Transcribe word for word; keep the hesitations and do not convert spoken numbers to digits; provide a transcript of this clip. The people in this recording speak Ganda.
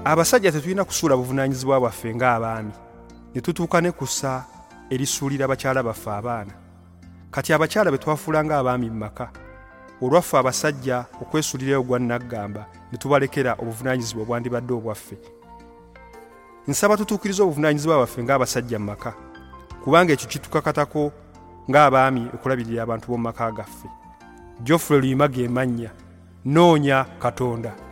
abasajja tetulina kusuula buvunaanyizibwa bwaffe ng'abaami ne tutuuka ne kussa erisuulira abakyala baffe abaana. Kati abakyala be twafuula ng'abaami mu maka, olwaffe abasajja okwesuulirayo gwa naggamba ne tubalekera obuvunaanyizibwa obwandibadde obwaffe. Nsaba tutuukirize obuvunaanyizibwa bwaffe ng'abasajja mu maka, kubanga ekyo kitukakatako ng'abaami okulabirira abantu b'omu maka gaffe. Geoffrey Luyima ge mannya. Noonya Katonda.